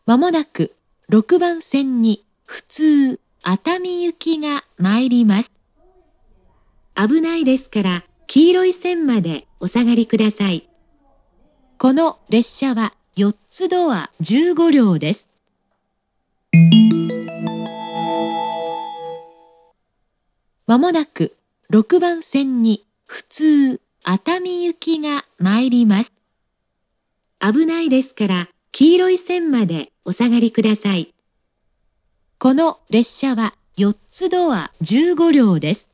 まもなく6番線に普通熱海行きが参ります。危ないですから黄色い線までお下がりください。この列車は4つドア15両です。まもなく6番線に普通熱海行きが参ります。危ないですから黄色い線までお下がりください。この列車は4つドア15両です。